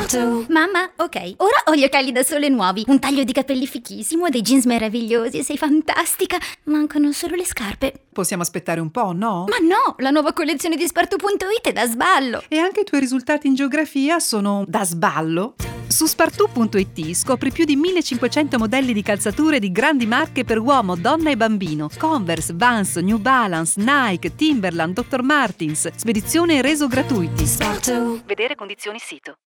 Mamma, ok, ora ho gli occhiali da sole nuovi, un taglio di capelli fichissimo, dei jeans meravigliosi, sei fantastica. Mancano solo le scarpe. Possiamo aspettare un po', no? Ma no, la nuova collezione di Spartoo.it è da sballo. E anche i tuoi risultati in geografia sono da sballo? Su Spartoo.it scopri più di 1500 modelli di calzature di grandi marche per uomo, donna e bambino. Converse, Vans, New Balance, Nike, Timberland, Dr. Martens. Spedizione e reso gratuiti. Spartoo. Vedere condizioni sito.